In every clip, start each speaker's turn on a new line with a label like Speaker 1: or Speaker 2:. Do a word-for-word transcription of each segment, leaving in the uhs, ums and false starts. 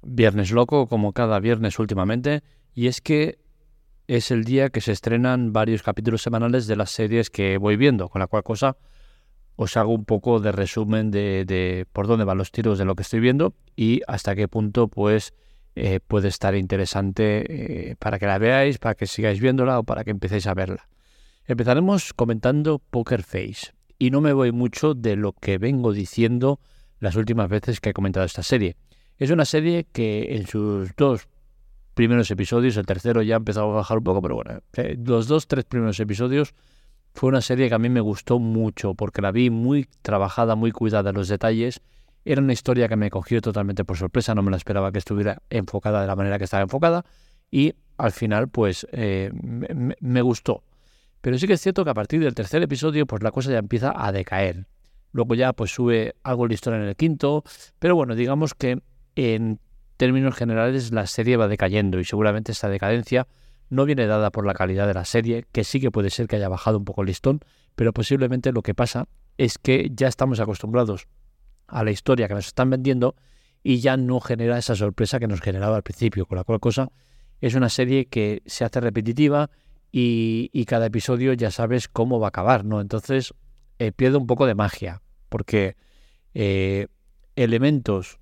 Speaker 1: Viernes loco, como cada viernes últimamente, y es que es el día que se estrenan varios capítulos semanales de las series que voy viendo, con la cual cosa os hago un poco de resumen de, de por dónde van los tiros de lo que estoy viendo y hasta qué punto pues eh, puede estar interesante eh, para que la veáis, para que sigáis viéndola o para que empecéis a verla. Empezaremos comentando Poker Face y no me voy mucho de lo que vengo diciendo las últimas veces que he comentado esta serie. Es una serie que en sus dos primeros episodios, el tercero ya ha empezado a bajar un poco, pero bueno, eh, los dos, tres primeros episodios fue una serie que a mí me gustó mucho porque la vi muy trabajada, muy cuidada en los detalles. Era una historia que me cogió totalmente por sorpresa, no me la esperaba que estuviera enfocada de la manera que estaba enfocada y al final pues eh, me, me gustó. Pero sí que es cierto que a partir del tercer episodio pues la cosa ya empieza a decaer. Luego ya pues sube algo la historia en el quinto, pero bueno, digamos que en términos generales la serie va decayendo y seguramente esta decadencia no viene dada por la calidad de la serie, que sí que puede ser que haya bajado un poco el listón, pero posiblemente lo que pasa es que ya estamos acostumbrados a la historia que nos están vendiendo y ya no genera esa sorpresa que nos generaba al principio, con la cual cosa es una serie que se hace repetitiva y, y cada episodio ya sabes cómo va a acabar, ¿no? Entonces eh, pierde un poco de magia, porque eh, elementos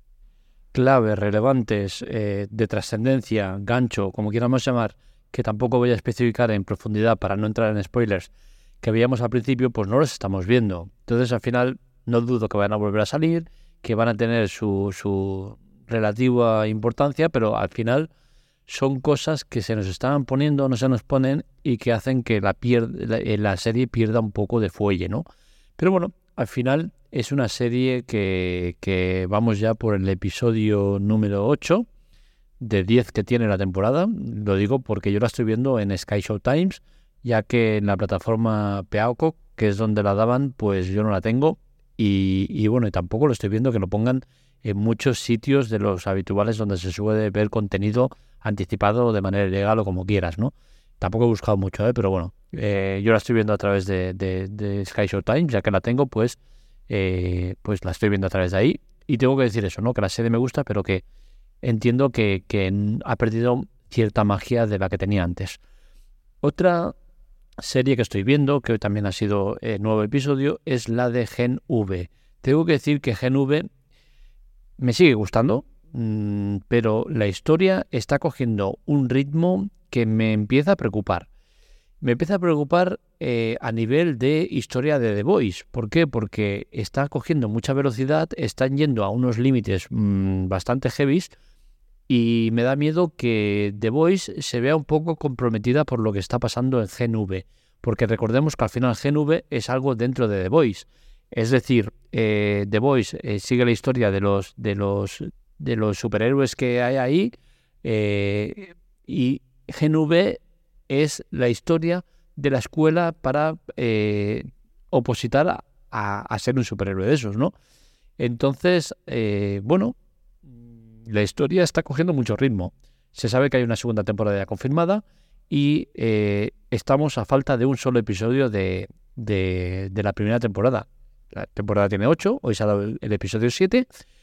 Speaker 1: claves, relevantes, eh, de trascendencia, gancho, como quieramos llamar, que tampoco voy a especificar en profundidad para no entrar en spoilers, que veíamos al principio, pues no los estamos viendo. Entonces, al final, no dudo que van a volver a salir, que van a tener su, su relativa importancia, pero al final son cosas que se nos estaban poniendo, no se nos ponen y que hacen que la, pier- la, la serie pierda un poco de fuelle, ¿no? Pero bueno, al final es una serie que, que vamos ya por el episodio número ocho de diez que tiene la temporada. Lo digo porque yo la estoy viendo en Sky Showtime, ya que en la plataforma Peacock, que es donde la daban, pues yo no la tengo. Y, y bueno, y tampoco lo estoy viendo que lo pongan en muchos sitios de los habituales donde se suele ver contenido anticipado de manera ilegal o como quieras, ¿no? Tampoco he buscado mucho, ¿eh? Pero bueno, eh, yo la estoy viendo a través de, de, de Sky Showtime, ya que la tengo, pues, eh, pues la estoy viendo a través de ahí. Y tengo que decir eso, ¿no? Que la serie me gusta, pero que entiendo que, que ha perdido cierta magia de la que tenía antes. Otra serie que estoy viendo, que hoy también ha sido eh, nuevo episodio, es la de Gen V. Tengo que decir que Gen V me sigue gustando, mmm, pero la historia está cogiendo un ritmo que me empieza a preocupar. Me empieza a preocupar eh, a nivel de historia de The Voice. ¿Por qué? Porque está cogiendo mucha velocidad, están yendo a unos límites mmm, bastante heavies y me da miedo que The Voice se vea un poco comprometida por lo que está pasando en Gen V. Porque recordemos que al final Gen V es algo dentro de The Voice. Es decir, eh, The Voice eh, sigue la historia de los, de los, de los superhéroes que hay ahí eh, y Gen V es la historia de la escuela para eh, opositar a, a, a ser un superhéroe de esos, ¿no? Entonces, eh, bueno, la historia está cogiendo mucho ritmo. Se sabe que hay una segunda temporada ya confirmada y eh, estamos a falta de un solo episodio de, de, de la primera temporada. La temporada tiene ocho, hoy se ha dado el, el episodio siete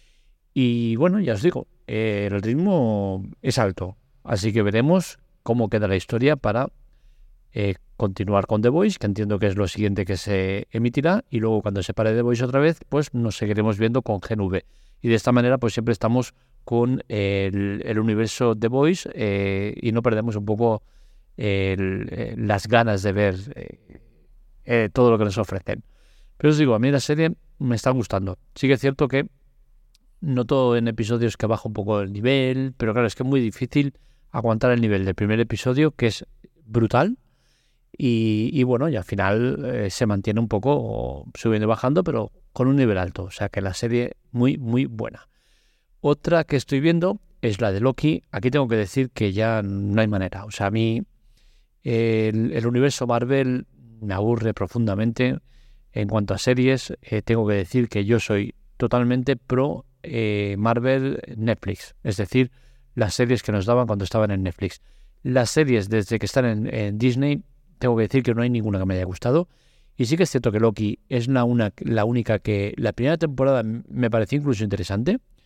Speaker 1: y bueno, ya os digo, eh, el ritmo es alto, así que veremos cómo queda la historia para eh, continuar con The Voice, que entiendo que es lo siguiente que se emitirá, y luego cuando se pare The Voice otra vez, pues nos seguiremos viendo con Gen V. Y de esta manera, pues siempre estamos con el, el universo The Voice eh, y no perdemos un poco el, eh, las ganas de ver eh, eh, todo lo que nos ofrecen. Pero os digo, a mí la serie me está gustando. Sí que es cierto que noto en episodios que baja un poco el nivel, pero claro, es que es muy difícil aguantar el nivel del primer episodio, que es brutal, y, y bueno, y al final eh, se mantiene un poco subiendo y bajando, pero con un nivel alto, o sea que la serie muy, muy buena. Otra que estoy viendo es la de Loki. Aquí tengo que decir que ya no hay manera, o sea, a mí el, el universo Marvel me aburre profundamente. En cuanto a series, eh, tengo que decir que yo soy totalmente pro eh, Marvel Netflix, es decir, las series que nos daban cuando estaban en Netflix. Las series desde que están en, en Disney, tengo que decir que no hay ninguna que me haya gustado. Y sí que es cierto que Loki es la, una, la única que la primera temporada me pareció incluso interesante,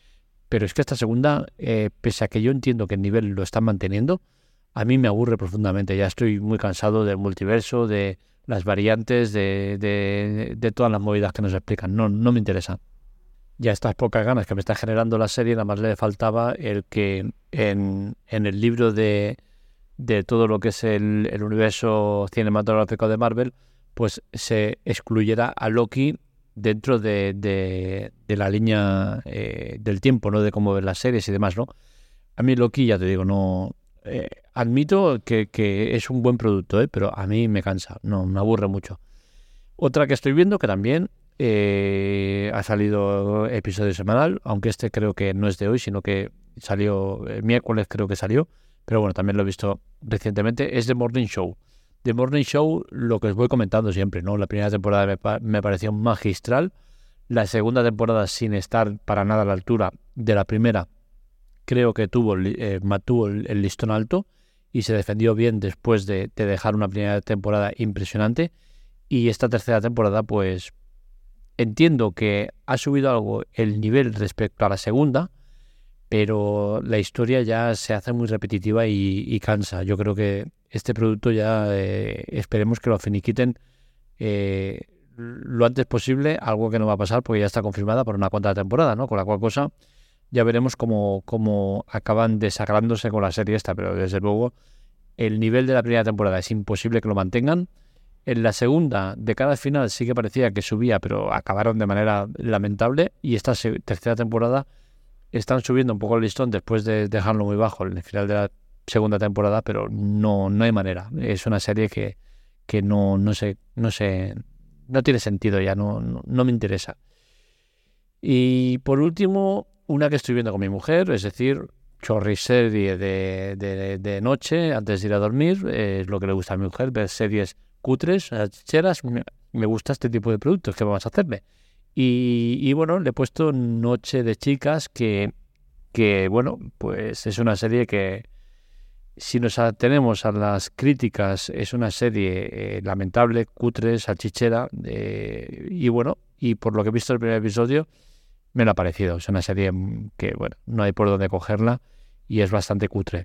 Speaker 1: pero es que esta segunda, eh, pese a que yo entiendo que el nivel lo están manteniendo, a mí me aburre profundamente. Ya estoy muy cansado del multiverso, de las variantes, de, de, de todas las movidas que nos explican. No, no me interesan. Ya estas pocas ganas que me está generando la serie, nada más le faltaba el que en, en el libro de, de todo lo que es el, el universo cinematográfico de Marvel, pues se excluyera a Loki dentro de, de, de la línea eh, del tiempo, ¿no? De cómo ven las series y demás, ¿no? A mí Loki, ya te digo, no... Eh, admito que, que es un buen producto, ¿eh? Pero a mí me cansa, no, me aburre mucho. Otra que estoy viendo que también eh, ha salido episodio semanal, aunque este creo que no es de hoy, sino que salió el miércoles, creo que salió, pero bueno, también lo he visto recientemente, es The Morning Show. The Morning Show, lo que os voy comentando siempre, ¿no? La primera temporada me, pa- me pareció magistral, la segunda temporada sin estar para nada a la altura de la primera, creo que tuvo, eh, mantuvo el, el listón alto y se defendió bien después de, de dejar una primera temporada impresionante. Y esta tercera temporada, pues entiendo que ha subido algo el nivel respecto a la segunda, pero la historia ya se hace muy repetitiva y, y cansa. Yo creo que este producto ya eh, esperemos que lo finiquiten eh, lo antes posible, algo que no va a pasar porque ya está confirmada por una cuarta temporada, ¿no? Con la cual cosa ya veremos cómo, cómo acaban desagrándose con la serie esta, pero desde luego el nivel de la primera temporada es imposible que lo mantengan. En la segunda, de cara al final, sí que parecía que subía, pero acabaron de manera lamentable. Y esta se- tercera temporada están subiendo un poco el listón después de dejarlo muy bajo en el final de la segunda temporada, pero no, no hay manera. Es una serie que, que no, no sé, no sé, no tiene sentido ya, no, no, no me interesa. Y por último, una que estoy viendo con mi mujer, es decir, chorriserie de, de, de noche antes de ir a dormir, eh, es lo que le gusta a mi mujer, ver series cutres, chicheras. Me, me gusta este tipo de productos, ¿qué vamos a hacerle? Y, y bueno, le he puesto Noche de Chicas, que, que bueno, pues es una serie que, si nos atenemos a las críticas, es una serie eh, lamentable, cutre, salchichera, eh, y bueno, y por lo que he visto el primer episodio, me lo ha parecido. Es una serie que, bueno, no hay por dónde cogerla y es bastante cutre.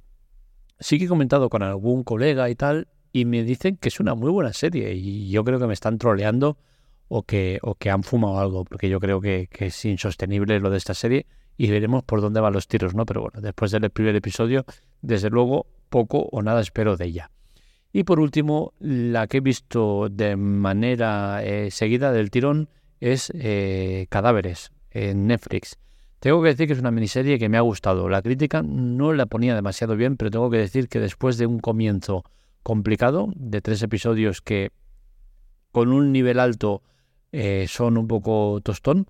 Speaker 1: Sí que he comentado con algún colega y tal, y me dicen que es una muy buena serie, y yo creo que me están troleando o que, o que han fumado algo, porque yo creo que, que es insostenible lo de esta serie y veremos por dónde van los tiros, ¿no? Pero bueno, después del primer episodio, desde luego, poco o nada espero de ella. Y por último, la que he visto de manera eh, seguida del tirón es eh, Cadáveres en Netflix. Tengo que decir que es una miniserie que me ha gustado. La crítica no la ponía demasiado bien, pero tengo que decir que después de un comienzo complicado, de tres episodios que con un nivel alto eh, son un poco tostón,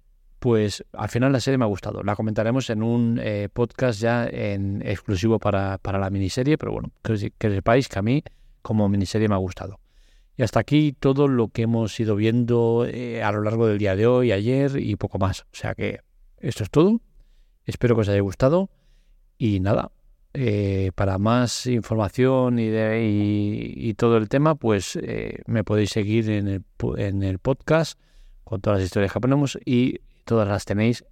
Speaker 1: pues al final la serie me ha gustado. La comentaremos en un eh, podcast ya en exclusivo para, para la miniserie, pero bueno, que, que sepáis que a mí como miniserie me ha gustado. Y hasta aquí todo lo que hemos ido viendo eh, a lo largo del día de hoy, ayer y poco más. O sea que esto es todo. Espero que os haya gustado. Y nada, eh, para más información y, de, y, y todo el tema, pues eh, me podéis seguir en el, en el podcast con todas las historias que ponemos, y todas las tenéis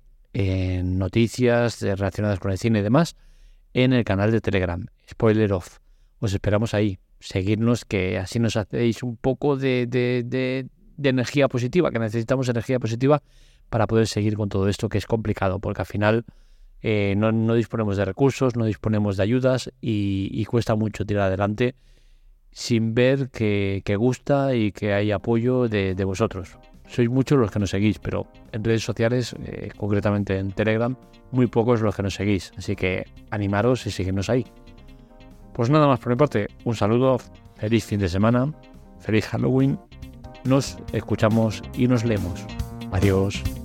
Speaker 1: en noticias relacionadas con el cine y demás en el canal de Telegram, Spoiler Off. Os esperamos ahí. Seguirnos, que así nos hacéis un poco de, de, de, de energía positiva, que necesitamos energía positiva para poder seguir con todo esto, que es complicado, porque al final eh, no, no disponemos de recursos, no disponemos de ayudas y, y cuesta mucho tirar adelante sin ver que, que gusta y que hay apoyo de, de vosotros. Sois muchos los que nos seguís, pero en redes sociales, eh, concretamente en Telegram, muy pocos los que nos seguís, así que animaros y seguidnos ahí. Pues nada más por mi parte, un saludo, feliz fin de semana, feliz Halloween, nos escuchamos y nos leemos. Adiós.